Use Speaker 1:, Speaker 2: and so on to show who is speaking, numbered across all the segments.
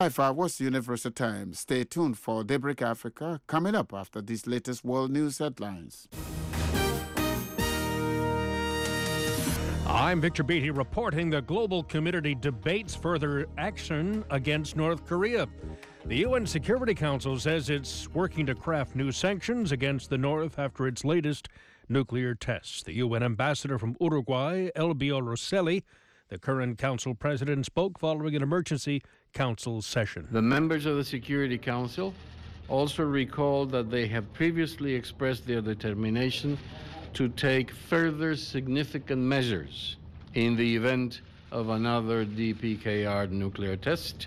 Speaker 1: What's the Universal Time? Stay tuned for Daybreak Africa coming up after these latest world news headlines.
Speaker 2: I'm Victor Beatty reporting the global community debates further action against North Korea. The UN Security Council says it's working to craft new sanctions against the North after its latest nuclear tests. The UN ambassador from Uruguay, Elbio Rosselli, the current council president, spoke following an emergency council session.
Speaker 3: The members of the Security Council also recalled that they have previously expressed their determination to take further significant measures in the event of another DPKR nuclear test.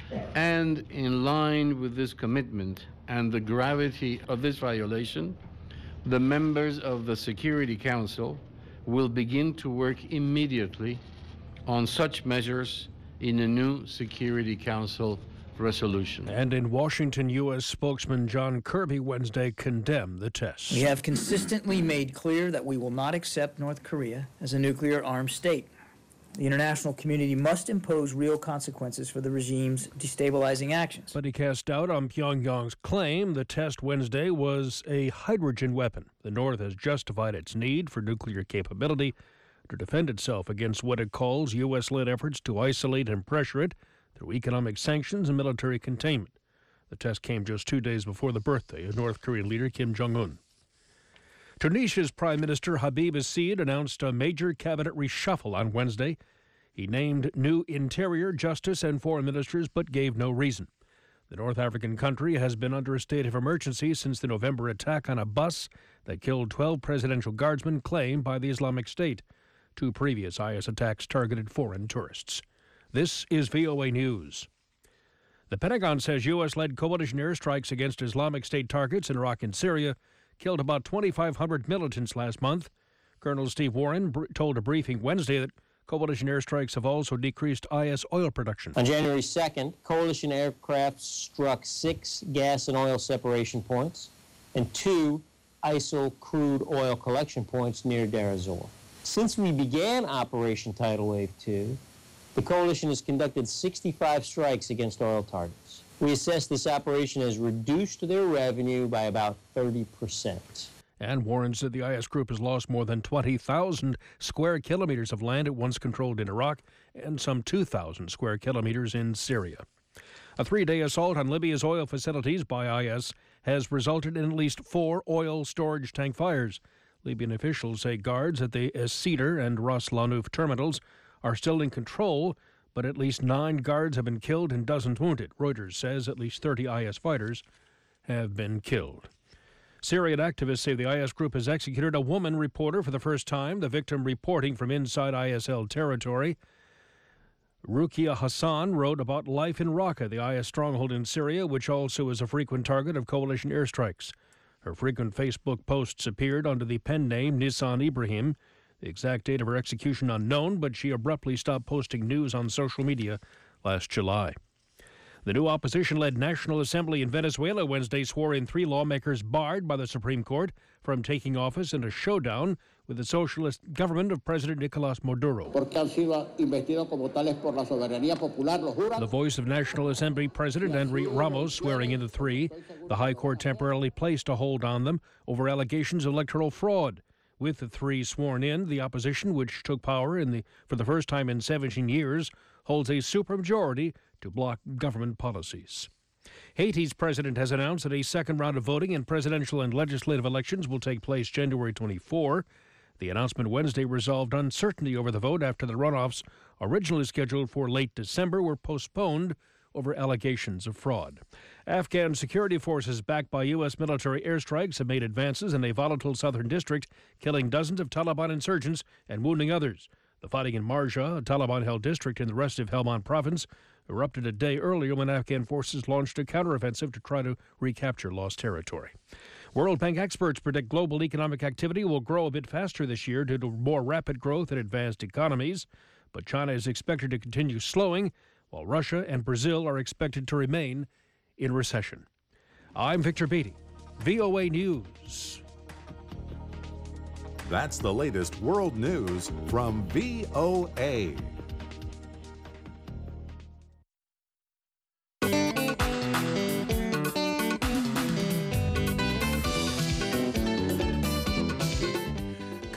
Speaker 3: And in line with this commitment and the gravity of this violation, the members of the Security Council will begin to work immediately on such measures in a new Security Council resolution.
Speaker 2: And in Washington, U.S. spokesman John Kirby Wednesday condemned the tests.
Speaker 4: We have consistently made clear that we will not accept North Korea as a nuclear-armed state. The international community must impose real consequences for the regime's destabilizing actions.
Speaker 2: But he cast doubt on Pyongyang's claim the test Wednesday was a hydrogen weapon. The North has justified its need for nuclear capability to defend itself against what it calls U.S.-led efforts to isolate and pressure it through economic sanctions and military containment. The test came just 2 days before the birthday of North Korean leader Kim Jong-un. Tunisia's Prime Minister Habib Assid announced a major cabinet reshuffle on Wednesday. He named new interior, justice, and foreign ministers, but gave no reason. The North African country has been under a state of emergency since the November attack on a bus that killed 12 presidential guardsmen claimed by the Islamic State. 2 previous IS attacks targeted foreign tourists. This is VOA News. The Pentagon says U.S.-led coalition airstrikes against Islamic State targets in Iraq and Syria killed about 2,500 militants last month. Colonel Steve Warren told a briefing Wednesday that coalition airstrikes have also decreased IS oil production.
Speaker 5: On January 2nd, coalition aircraft struck 6 gas and oil separation points and 2 ISIL crude oil collection points near Deir ez-Zor. Since we began Operation Tidal Wave 2, the coalition has conducted 65 strikes against oil targets. We assess this operation has reduced their revenue by about 30%.
Speaker 2: And Warren said the IS group has lost more than 20,000 square kilometers of land it once controlled in Iraq and some 2,000 square kilometers in Syria. A 3-day assault on Libya's oil facilities by IS has resulted in at least 4 oil storage tank fires. Libyan officials say guards at the Cedar and Ras Lanuf terminals are still in control, but at least 9 guards have been killed and dozens wounded. Reuters says at least 30 IS fighters have been killed. Syrian activists say the IS group has executed a woman reporter for the first time, the victim reporting from inside ISL territory. Rukia Hassan wrote about life in Raqqa, the IS stronghold in Syria, which also is a frequent target of coalition airstrikes. Her frequent Facebook posts appeared under the pen name Nisan Ibrahim. The exact date of her execution unknown, but she abruptly stopped posting news on social media last July. The new opposition-led National Assembly in Venezuela Wednesday swore in 3 lawmakers barred by the Supreme Court from taking office in a showdown with the socialist government of President Nicolas Maduro. The Voice of National Assembly President Henry Ramos swearing in the 3. The High Court temporarily placed a hold on them over allegations of electoral fraud. With the 3 sworn in, the opposition, which took power for the first time in 17 years, holds a supermajority to block government policies. Haiti's president has announced that a second round of voting in presidential and legislative elections will take place January 24. The announcement Wednesday resolved uncertainty over the vote after the runoffs, originally scheduled for late December, were postponed over allegations of fraud. Afghan security forces backed by U.S. military airstrikes have made advances in a volatile southern district, killing dozens of Taliban insurgents and wounding others. The fighting in Marja, a Taliban-held district in the rest of Helmand province, erupted a day earlier when Afghan forces launched a counteroffensive to try to recapture lost territory. World Bank experts predict global economic activity will grow a bit faster this year due to more rapid growth in advanced economies, but China is expected to continue slowing, while Russia and Brazil are expected to remain in recession. I'm Victor Beatty, VOA News.
Speaker 6: That's the latest world news from VOA.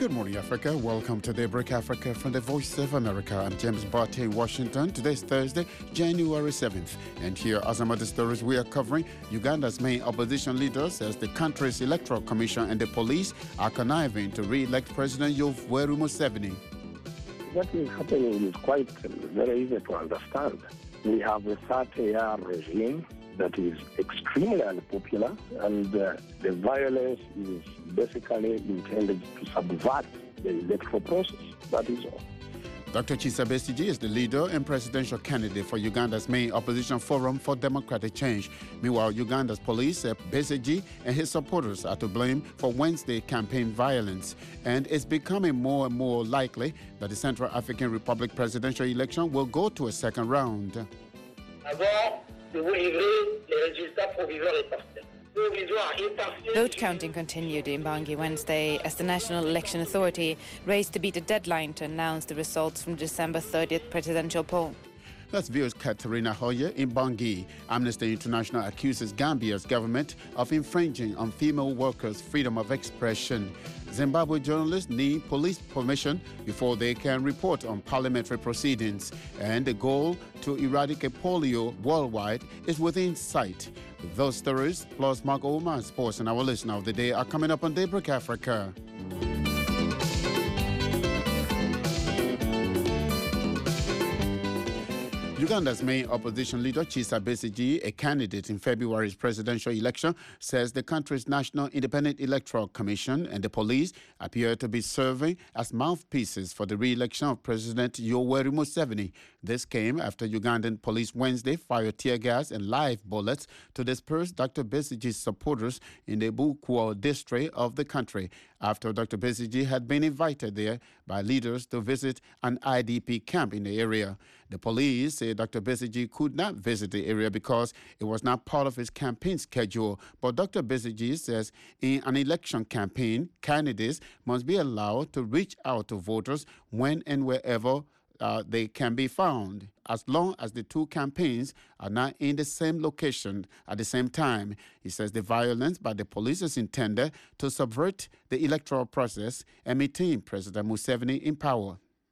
Speaker 1: Good morning, Africa. Welcome to Daybreak Africa from the Voice of America. I'm James Barty in Washington. Today's Thursday, January 7th. And here are some of the stories we are covering. Uganda's main opposition leader says the country's electoral commission and the police are conniving to re-elect President Yoweri Museveni.
Speaker 7: What is happening is quite very easy to understand. We have a 30-year regime that is extremely unpopular, and the violence is basically intended to subvert the electoral process. That is all.
Speaker 1: Dr. Kizza Besigye is the leader and presidential candidate for Uganda's main opposition forum for democratic change. Meanwhile, Uganda's police said Besigye and his supporters are to blame for Wednesday campaign violence. And it's becoming more and more likely that the Central African Republic presidential election will go to a second round.
Speaker 8: Vote counting continued in Bangui Wednesday as the National Election Authority raced to beat the deadline to announce the results from the December 30th presidential poll.
Speaker 1: That's VOA's Katerina Hoyer in Bangui. Amnesty International accuses Gambia's government of infringing on female workers' freedom of expression. Zimbabwe journalists need police permission before they can report on parliamentary proceedings. And the goal to eradicate polio worldwide is within sight. Those stories, plus Mark Oman Sports and our listener of the day are coming up on Daybreak Africa. Uganda's main opposition leader, Kizza Besigye, a candidate in February's presidential election, says the country's National Independent Electoral Commission and the police appear to be serving as mouthpieces for the re-election of President Yoweri Museveni. This came after Ugandan police Wednesday fired tear gas and live bullets to disperse Dr. Besigye's supporters in the Bukuo district of the country, after Dr. Besigye had been invited there by leaders to visit an IDP camp in the area. The police say Dr. Besigye could not visit the area because it was not part of his campaign schedule. But Dr. Besigye says in an election campaign, candidates must be allowed to reach out to voters when and wherever they can be found, as long as the two campaigns are not in the same location at the same time. He says the violence by the police is intended to subvert the electoral process and maintain President Museveni in power.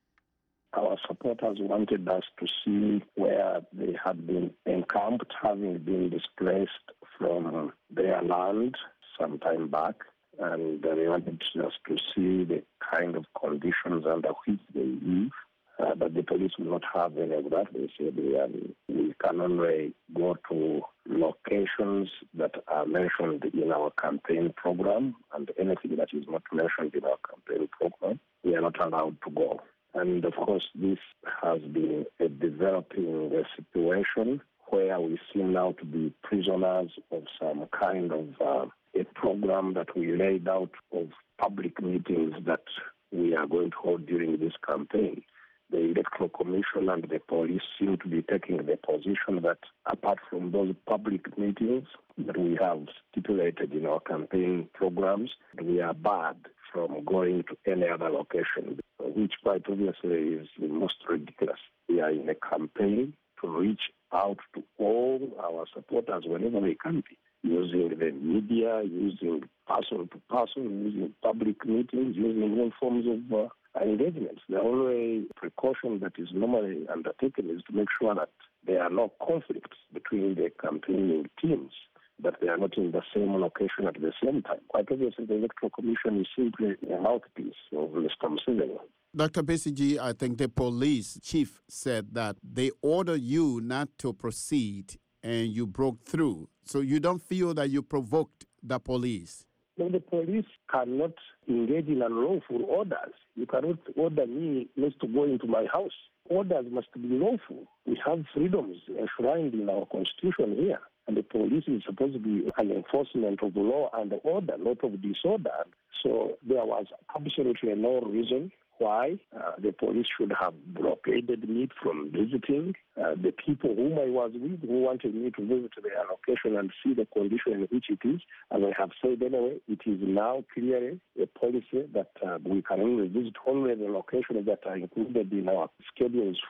Speaker 7: Our supporters wanted us to see where they had been encamped, having been displaced from their land some time back, and they wanted us to see the kind of conditions under which they live. But the police will not have any of that. They said we can only go to locations that are mentioned in our campaign program, and anything that is not mentioned in our campaign program, we are not allowed to go. And of course, this has been a developing situation where we seem now to be prisoners of some kind of a program that we laid out of public meetings that we are going to hold during this campaign. The Electoral Commission and the police seem to be taking the position that apart from those public meetings that we have stipulated in our campaign programs, we are barred from going to any other location, which quite obviously is the most ridiculous. We are in a campaign to reach out to all our supporters whenever they can be, using the media, using person to person, using public meetings, using all forms of engagements. The only precaution that is normally undertaken is to make sure that there are no conflicts between the campaigning teams, that they are not in the same location at the same time. Quite obviously, the Electoral Commission is simply a mouthpiece of Mr. Museveni.
Speaker 1: Dr. Besigye, I think the police chief said that they ordered you not to proceed and you broke through. So you don't feel that you provoked the police?
Speaker 7: No, the police cannot engage in unlawful orders. You cannot order me not to go into my house. Orders must be lawful. We have freedoms enshrined in our constitution here. And the police is supposed to be an enforcement of law and order, not of disorder. So there was absolutely no reason why the police should have blockaded me from visiting. The people whom I was with who wanted me to visit their location and see the condition in which it is, as I have said anyway, it is now clearly a policy that we can only visit only the locations that are included in our schedules for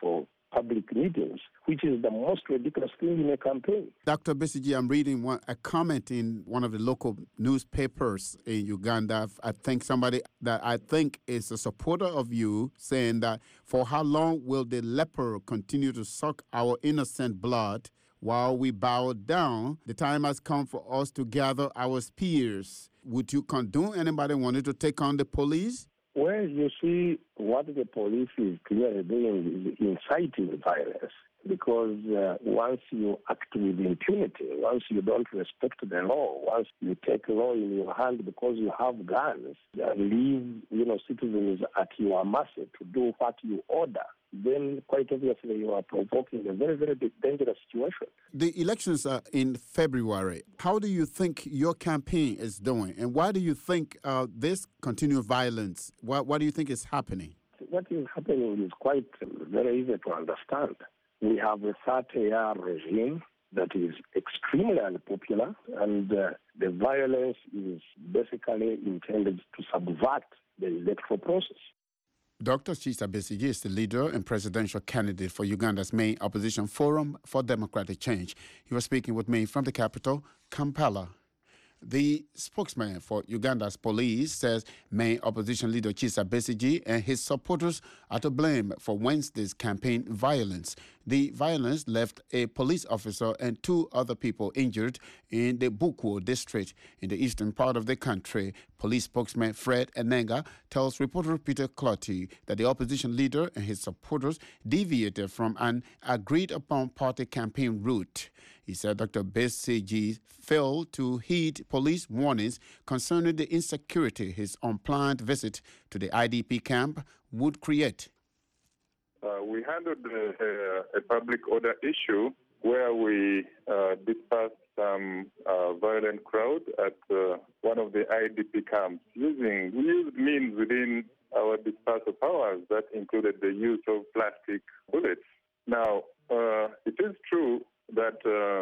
Speaker 7: public meetings, which is the most ridiculous thing in a campaign.
Speaker 1: Dr. Besigye, I'm reading a comment in one of the local newspapers in Uganda. I think somebody that I think is a supporter of you saying that for how long will the leper continue to suck our innocent blood while we bow down? The time has come for us to gather our spears. Would you condone anybody wanting to take on the police?
Speaker 7: Well, you see, what the police is clearly doing is inciting violence, because once you act with impunity, once you don't respect the law, once you take law in your hand because you have guns and leave, citizens at your mercy to do what you order, then quite obviously you are provoking a very, very dangerous situation.
Speaker 1: The elections are in February. How do you think your campaign is doing? And why do you think this continued violence, what do you think is happening?
Speaker 7: What is happening is quite very easy to understand. We have a 30-year regime that is extremely unpopular, and the violence is basically intended to subvert the electoral process.
Speaker 1: Dr. Kizza Besigye is the leader and presidential candidate for Uganda's main opposition forum for democratic change. He was speaking with me from the capital, Kampala. The spokesman for Uganda's police says main opposition leader Kizza Besigye and his supporters are to blame for Wednesday's campaign violence. The violence left a police officer and 2 other people injured in the Bukwo district in the eastern part of the country. Police spokesman Fred Enenga tells reporter Peter Clotty that the opposition leader and his supporters deviated from an agreed-upon party campaign route. He said Dr. Besigye failed to heed police warnings concerning the insecurity his unplanned visit to the IDP camp would create.
Speaker 9: We handled a public order issue where we dispersed some violent crowd at one of the IDP camps. We used means within our dispersal powers that included the use of plastic bullets. Now, it is true that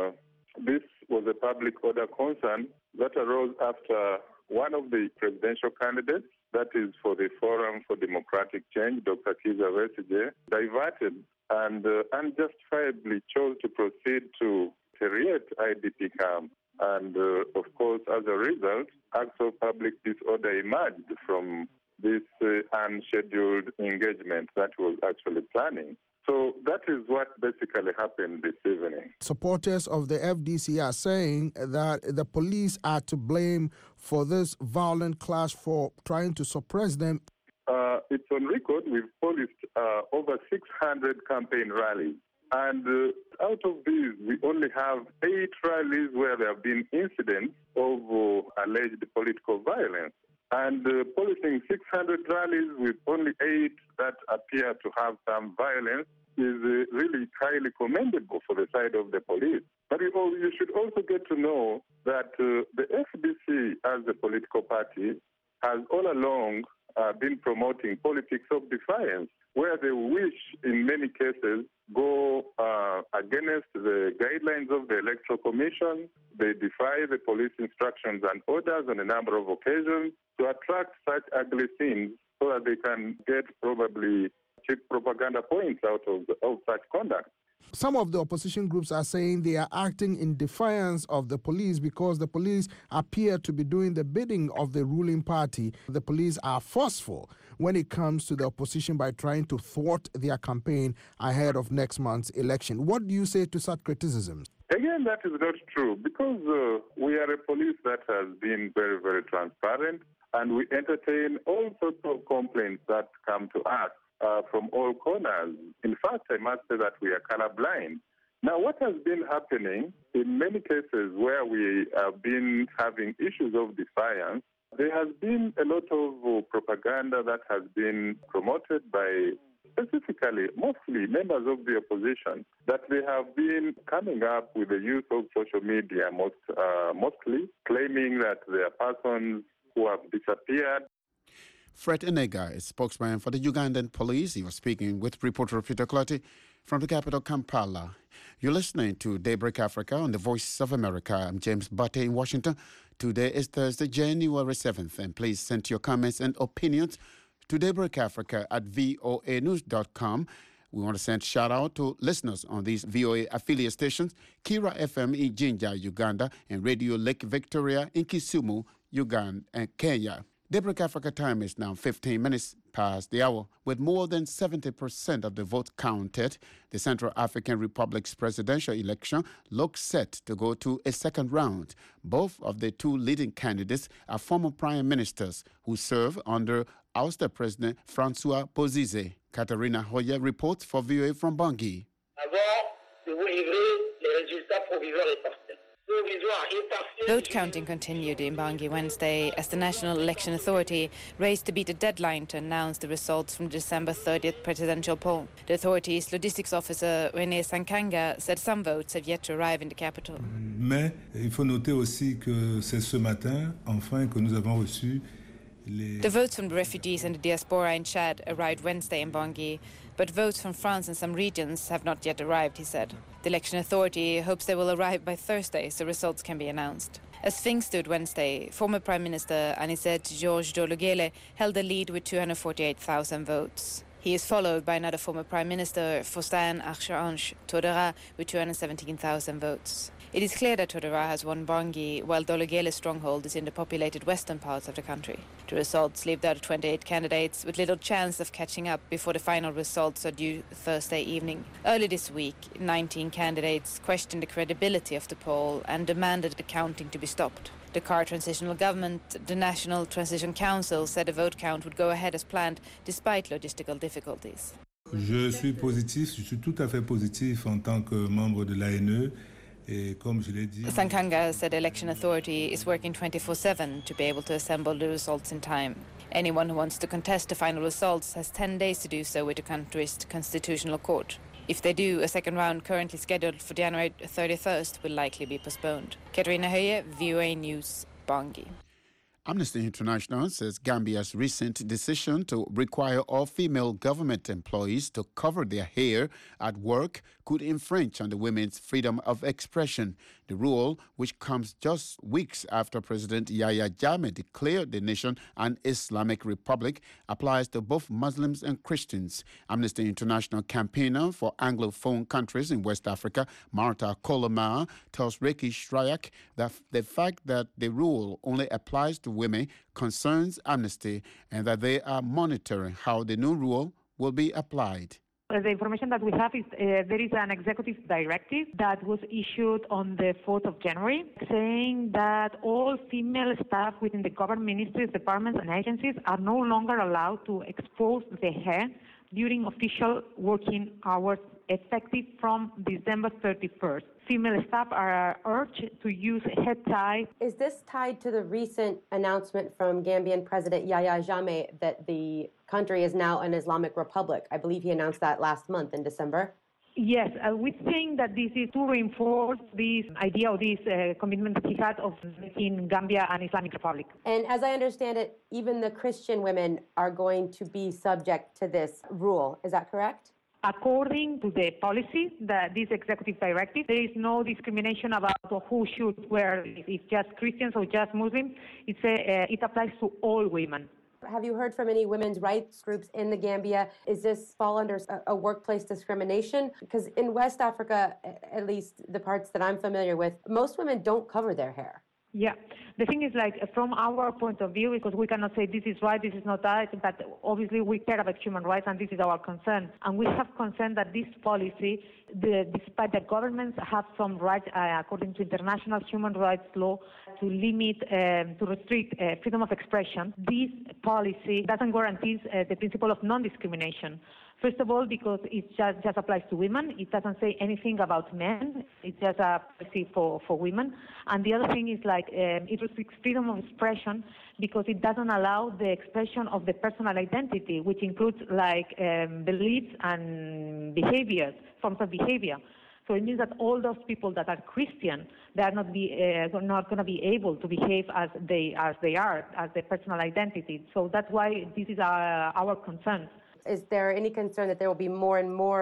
Speaker 9: this was a public order concern that arose after one of the presidential candidates, that is for the Forum for Democratic Change, Dr. Kizza Besigye, diverted and unjustifiably chose to proceed to Teriet IDP camp. And of course, as a result, acts of public disorder emerged from this unscheduled engagement that was actually planning. So that is what basically happened this evening.
Speaker 10: Supporters of the FDC are saying that the police are to blame for this violent clash for trying to suppress them.
Speaker 9: It's on record. We've policed over 600 campaign rallies. And out of these, we only have 8 rallies where there have been incidents of alleged political violence. And policing 600 rallies with only 8 that appear to have some violence is really highly commendable for the side of the police. But you should also get to know that the FDC, as a political party, has all along been promoting politics of defiance, where they wish, in many cases, go against the guidelines of the Electoral Commission. They defy the police instructions and orders on a number of occasions to attract such ugly scenes so that they can get probably cheap propaganda points out of such conduct.
Speaker 10: Some of the opposition groups are saying they are acting in defiance of the police because the police appear to be doing the bidding of the ruling party. The police are forceful when it comes to the opposition by trying to thwart their campaign ahead of next month's election. What do you say to such criticisms?
Speaker 9: Again, that is not true, because we are a police that has been very, very transparent, and we entertain all sorts of complaints that come to us from all corners. In fact, I must say that we are colorblind. Now, what has been happening in many cases where we have been having issues of defiance, there has been a lot of propaganda that has been promoted by specifically, mostly members of the opposition, that they have been coming up with the use of social media, mostly claiming that there are persons who have disappeared.
Speaker 1: Fred Enenga is spokesman for the Ugandan police. He was speaking with reporter Peter Clotty from the capital, Kampala. You're listening to Daybreak Africa on the Voice of America. I'm James Butte in Washington. Today is Thursday, January 7th, and please send your comments and opinions to Daybreak Africa at voanews.com. We want to send shout out to listeners on these VOA affiliate stations, Kira FM in Jinja, Uganda, and Radio Lake Victoria in Kisumu, Uganda, and Kenya. Daybreak Africa time is now 15 minutes past the hour. With more than 70% of the vote counted, the Central African Republic's presidential election looks set to go to a second round. Both of the two leading candidates are former prime ministers who serve under ouster President Francois Bozize. Katarina Hoya reports for VOA from Bangui.
Speaker 8: Vote counting continued in Bangui Wednesday as the National Election Authority raced to beat a deadline to announce the results from the December 30th presidential poll. The authority's logistics officer René Sankanga said some votes have yet to arrive in the capital.
Speaker 11: Mais il faut noter aussi que c'est ce matin, enfin, que nous avons reçu
Speaker 8: the votes from the refugees and the diaspora in Chad arrived Wednesday in Bangui, but votes from France and some regions have not yet arrived, he said. The election authority hopes they will arrive by Thursday so results can be announced. As things stood Wednesday, former Prime Minister Anicet Georges Dologuele held the lead with 248,000 votes. He is followed by another former Prime Minister, Faustin Archange Touadéra, with 217,000 votes. It is clear that Touadéra has won Bangui, while Dologuele's stronghold is in the populated western parts of the country. The results leave out 28 candidates with little chance of catching up before the final results are due Thursday evening. Early this week, 19 candidates questioned the credibility of the poll and demanded the counting to be stopped. The CAR transitional government, the National Transition Council, said the vote count would go ahead as planned despite logistical difficulties.
Speaker 11: Je suis tout à fait positif en tant que membre de l'ANE.
Speaker 8: Sankanga said the election authority is working 24/7 to be able to assemble the results in time. Anyone who wants to contest the final results has 10 days to do so with the country's constitutional court. If they do, a second round currently scheduled for January 31st will likely be postponed. Katarina Höje, VOA News, Bangui.
Speaker 1: Amnesty International says Gambia's recent decision to require all female government employees to cover their hair at work could infringe on the women's freedom of expression. The rule, which comes just weeks after President Yahya Jammeh declared the nation an Islamic republic, applies to both Muslims and Christians. Amnesty International campaigner for Anglophone countries in West Africa, Marta Kolomar, tells Ricky Shryak that the fact that the rule only applies to women concerns Amnesty and that they are monitoring how the new rule will be applied.
Speaker 12: The information that we have is there is an executive directive that was issued on the 4th of January saying that all female staff within the government ministries, departments and agencies are no longer allowed to expose their hair during official working hours effective from December 31st. Female staff are urged to use head tie.
Speaker 13: Is this tied to the recent announcement from Gambian President Yahya Jammeh that the country is now an Islamic republic? I believe he announced that last month in December.
Speaker 12: Yes, we think that this is to reinforce this idea or this commitment that he had of making Gambia an Islamic republic.
Speaker 13: And as I understand it, even the Christian women are going to be subject to this rule. Is that correct?
Speaker 12: According to the policy, this executive directive, there is no discrimination about who should wear, if just Christians or just Muslims. It applies to all women.
Speaker 13: Have you heard from any women's rights groups in the Gambia? Is this fall under a workplace discrimination? Because in West Africa, at least the parts that I'm familiar with, most women don't cover their hair.
Speaker 12: Yeah. The thing is, like, from our point of view, because we cannot say this is right, this is not right, but obviously we care about human rights and this is our concern. And we have concern that this policy, despite the governments have some rights, according to international human rights law, to limit, to restrict freedom of expression, this policy doesn't guarantee the principle of non-discrimination. First of all, because it just applies to women. It doesn't say anything about men. It's just a policy for women. And the other thing is, like, it restricts freedom of expression because it doesn't allow the expression of the personal identity, which includes, like, beliefs and behaviors, forms of behavior. So it means that all those people that are Christian, they are not going to be able to behave as they are, as their personal identity. So that's why this is our concern.
Speaker 13: Is there any concern that there will be more and more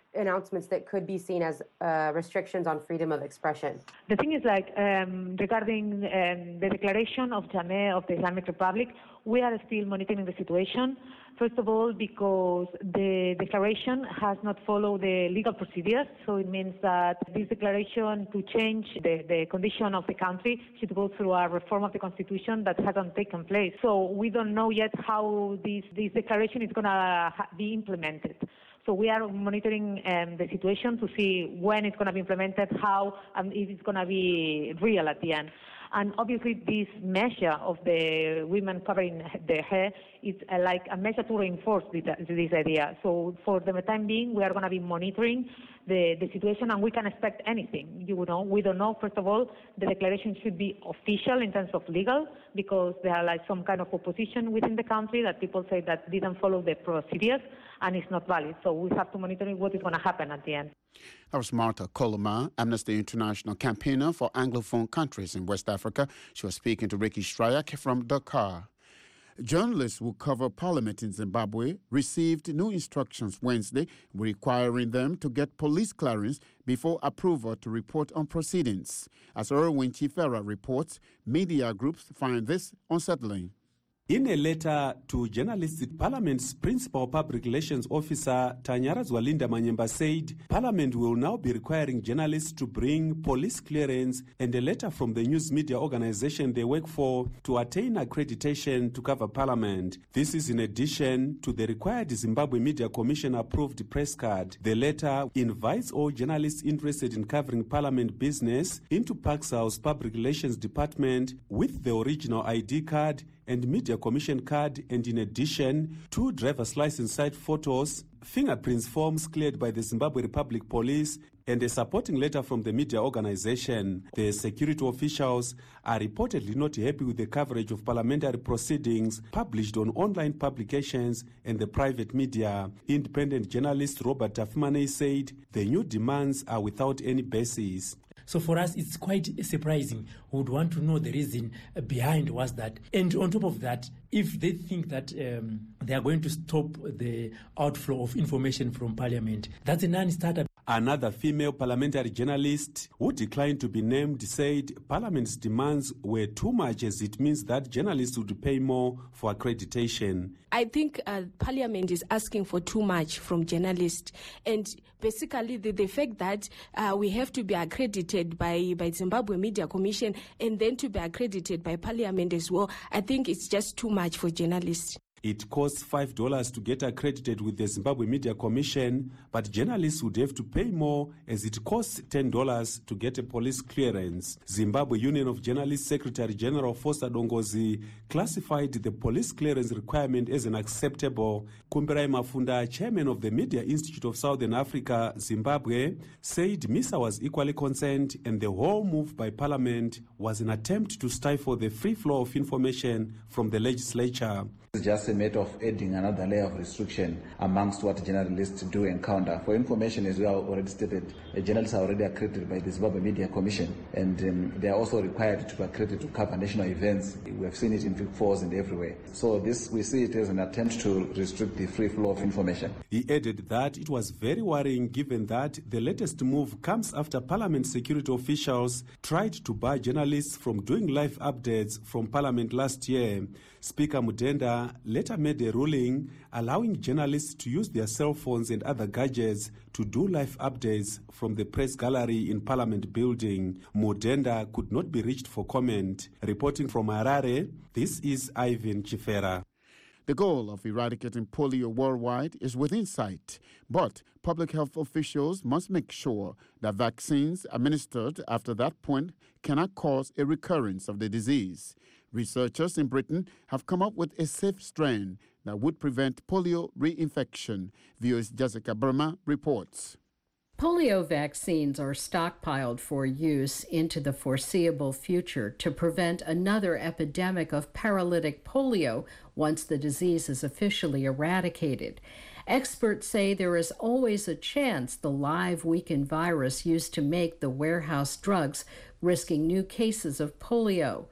Speaker 13: announcements that could be seen as restrictions on freedom of expression.
Speaker 12: The thing is, regarding the declaration of Jammeh of the Islamic Republic, we are still monitoring the situation. First of all, because the declaration has not followed the legal procedures, so it means that this declaration to change the condition of the country should go through a reform of the constitution that hasn't taken place. So we don't know yet how this declaration is going to be implemented. So we are monitoring the situation to see when it's going to be implemented, how, and if it's going to be real at the end. And obviously this measure of the women covering their hair is like a measure to reinforce this idea. So for the time being, we are going to be monitoring the situation, and we can expect anything. We don't know. First of all, the declaration should be official in terms of legal, because there are some kind of opposition within the country that people say that didn't follow the procedures and it's not valid. So we have to monitor what is going to happen at the end.
Speaker 1: That was Martha Koloma, Amnesty International campaigner for Anglophone countries in West Africa. She was speaking to Ricky Strayak from Dakar. Journalists who cover parliament in Zimbabwe received new instructions Wednesday requiring them to get police clearance before approval to report on proceedings. As Erwin Chifera reports, media groups find this unsettling.
Speaker 14: In a letter to journalists, Parliament's principal public relations officer, Tanyara Zwalinda Manyemba, said Parliament will now be requiring journalists to bring police clearance and a letter from the news media organization they work for to attain accreditation to cover Parliament. This is in addition to the required Zimbabwe Media Commission approved press card. The letter invites all journalists interested in covering Parliament business into Paxal's Public Relations Department with the original ID card and Media Commission card, and in addition, 2 driver's license side photos, fingerprints forms cleared by the Zimbabwe Republic Police, and a supporting letter from the media organization. The security officials are reportedly not happy with the coverage of parliamentary proceedings published on online publications and the private media. Independent journalist Robert Tafmane said the new demands are without any basis.
Speaker 15: So for us, it's quite surprising. We would want to know the reason behind was that. And on top of that, if they think that they are going to stop the outflow of information from Parliament, that's a non-starter.
Speaker 14: Another female parliamentary journalist who declined to be named said Parliament's demands were too much, as it means that journalists would pay more for accreditation.
Speaker 16: I think Parliament is asking for too much from journalists, and basically the fact that we have to be accredited by Zimbabwe Media Commission and then to be accredited by Parliament as well, I think it's just too much for journalists.
Speaker 14: It costs $5 to get accredited with the Zimbabwe Media Commission, but journalists would have to pay more, as it costs $10 to get a police clearance. Zimbabwe Union of Journalists Secretary General Foster Dongozi classified the police clearance requirement as unacceptable. Kumbirai Mafunda, chairman of the Media Institute of Southern Africa, Zimbabwe, said MISA was equally concerned, and the whole move by Parliament was an attempt to stifle the free flow of information from the legislature.
Speaker 17: It's just a matter of adding another layer of restriction amongst what journalists do encounter. For information, as we have already stated, journalists are already accredited by the Zimbabwe Media Commission, and they are also required to be accredited to cover national events. We have seen it in Vic Falls and everywhere. So this, we see it as an attempt to restrict the free flow of information.
Speaker 14: He added that it was very worrying, given that the latest move comes after Parliament security officials tried to bar journalists from doing live updates from Parliament last year. Speaker Mudenda later made a ruling allowing journalists to use their cell phones and other gadgets to do live updates from the press gallery in Parliament building. Mudenda could not be reached for comment. Reporting from Harare, this is Ivan Chifera.
Speaker 1: The goal of eradicating polio worldwide is within sight, but public health officials must make sure that vaccines administered after that point cannot cause a recurrence of the disease. Researchers in Britain have come up with a safe strain that would prevent polio reinfection. VOA's Jessica Burma reports.
Speaker 18: Polio vaccines are stockpiled for use into the foreseeable future to prevent another epidemic of paralytic polio once the disease is officially eradicated. Experts say there is always a chance the live weakened virus used to make the warehouse drugs, risking new cases of polio.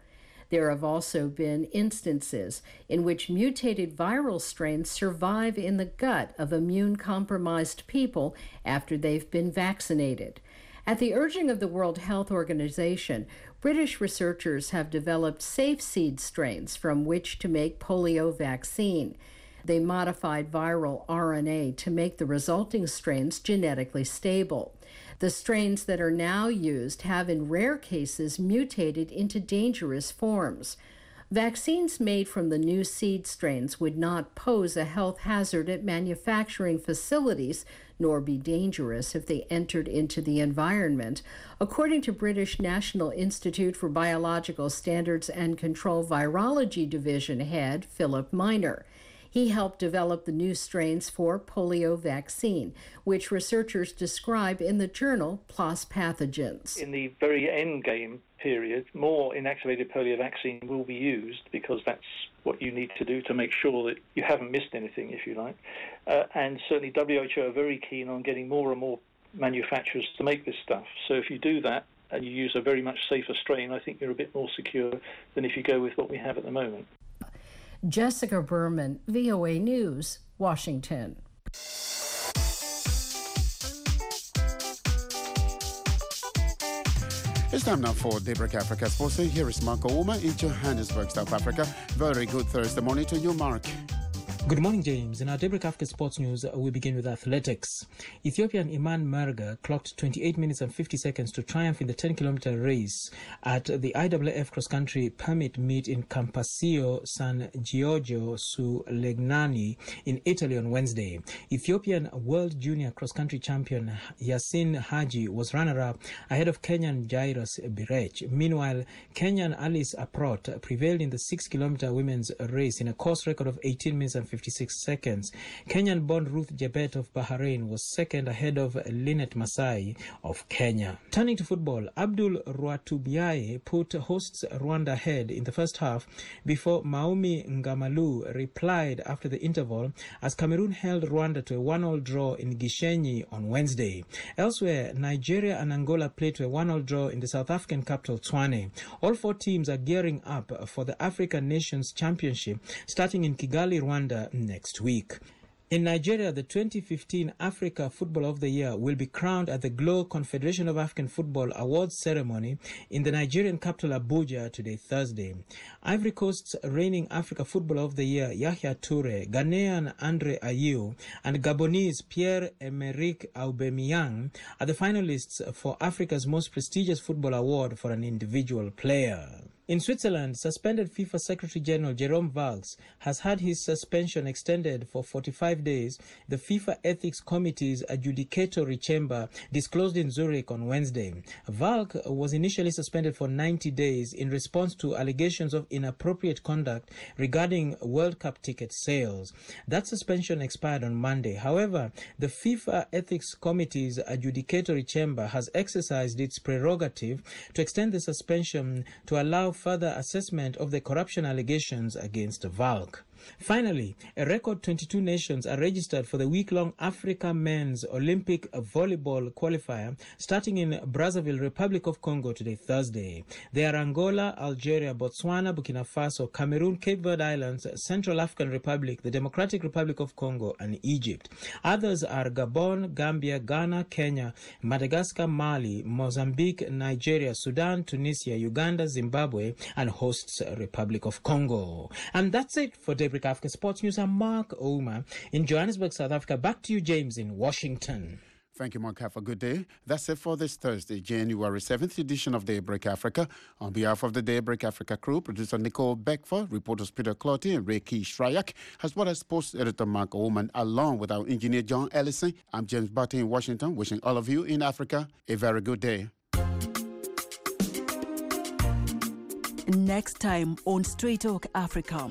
Speaker 18: There have also been instances in which mutated viral strains survive in the gut of immune-compromised people after they've been vaccinated. At the urging of the World Health Organization, British researchers have developed safe seed strains from which to make polio vaccine. They modified viral RNA to make the resulting strains genetically stable. The strains that are now used have in rare cases mutated into dangerous forms. Vaccines made from the new seed strains would not pose a health hazard at manufacturing facilities, nor be dangerous if they entered into the environment, according to British National Institute for Biological Standards and Control Virology Division head Philip Miner. He helped develop the new strains for polio vaccine, which researchers describe in the journal PLOS Pathogens.
Speaker 19: In the very end game period, more inactivated polio vaccine will be used because that's what you need to do to make sure that you haven't missed anything, if you like. And certainly WHO are very keen on getting more and more manufacturers to make this stuff. So if you do that and you use a very much safer strain, I think you're a bit more secure than if you go with what we have at the moment.
Speaker 18: Jessica Berman, VOA News, Washington.
Speaker 1: It's time now for Daybreak Africa Sports. Here is Mark Ouma in Johannesburg, South Africa. Very good Thursday morning to you, Mark.
Speaker 20: Good morning, James. In our Daybreak Africa Sports News, we begin with athletics. Ethiopian Iman Merga clocked 28 minutes and 50 seconds to triumph in the 10-kilometer race at the IAAF cross-country permit meet in Campasio San Giorgio su Legnani in Italy on Wednesday. Ethiopian World Junior cross-country champion Yasin Haji was runner-up ahead of Kenyan Jairus Birech. Meanwhile, Kenyan Alice Aprot prevailed in the 6-kilometer women's race in a course record of 18 minutes and 56 seconds. Kenyan-born Ruth Jebet of Bahrain was second ahead of Linet Masai of Kenya. Turning to football, Abdul Rwatubiaye put hosts Rwanda ahead in the first half before Maumi Ngamalu replied after the interval as Cameroon held Rwanda to a 1-1 draw in Gishenyi on Wednesday. Elsewhere, Nigeria and Angola played to a 1-1 draw in the South African capital Tshwane. All four teams are gearing up for the African Nations Championship starting in Kigali, Rwanda next week. In Nigeria, the 2015 Africa Football of the Year will be crowned at the Glow Confederation of African Football Awards ceremony in the Nigerian capital Abuja today, Thursday. Ivory Coast's reigning Africa Football of the Year, Yahya Toure, Ghanaian Andre Ayew, and Gabonese Pierre-Emerick Aubameyang are the finalists for Africa's most prestigious football award for an individual player. In Switzerland, suspended FIFA Secretary General Jerome Valls has had his suspension extended for 45 days, the FIFA Ethics Committee's adjudicatory chamber disclosed in Zurich on Wednesday. Valls was initially suspended for 90 days in response to allegations of inappropriate conduct regarding World Cup ticket sales. That suspension expired on Monday. However, the FIFA Ethics Committee's adjudicatory chamber has exercised its prerogative to extend the suspension to allow further assessment of the corruption allegations against Valk. Finally, a record 22 nations are registered for the week-long Africa Men's Olympic Volleyball Qualifier starting in Brazzaville, Republic of Congo today, Thursday. They are Angola, Algeria, Botswana, Burkina Faso, Cameroon, Cape Verde Islands, Central African Republic, the Democratic Republic of Congo, and Egypt. Others are Gabon, Gambia, Ghana, Kenya, Madagascar, Mali, Mozambique, Nigeria, Sudan, Tunisia, Uganda, Zimbabwe, and hosts Republic of Congo. And that's it for Daybreak Africa Sports News. I'm Mark Ouma in Johannesburg, South Africa. Back to you, James, in Washington.
Speaker 1: Thank you, Mark. Have a good day. That's it for this Thursday, January 7th edition of Daybreak Africa. On behalf of the Daybreak Africa crew, producer Nicole Beckford, reporters Peter Clotty and Reiki Shryak, as well as sports editor Mark Oman, along with our engineer John Ellison. I'm James Barty in Washington, wishing all of you in Africa a very good day.
Speaker 21: Next time on Straight Talk Africa.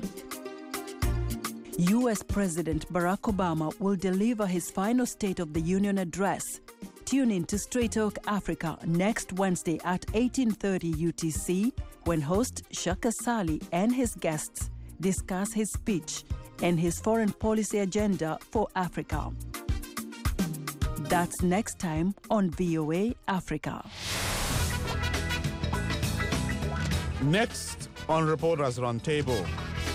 Speaker 21: U.S. President Barack Obama will deliver his final State of the Union address. Tune in to Straight Talk Africa next Wednesday at 18:30 UTC when host Shaka Sali and his guests discuss his speech and his foreign policy agenda for Africa. That's next time on VOA Africa.
Speaker 22: Next
Speaker 3: on Reporters Roundtable.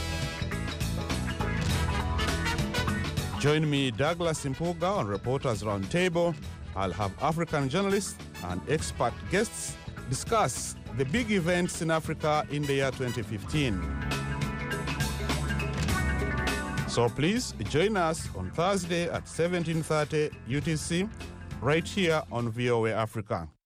Speaker 3: Join me, Douglas Impuga, on Reporters Roundtable. I'll have African journalists and expert guests discuss the big events in Africa in the year 2015. So please join us on Thursday at 17:30 UTC right here on VOA Africa.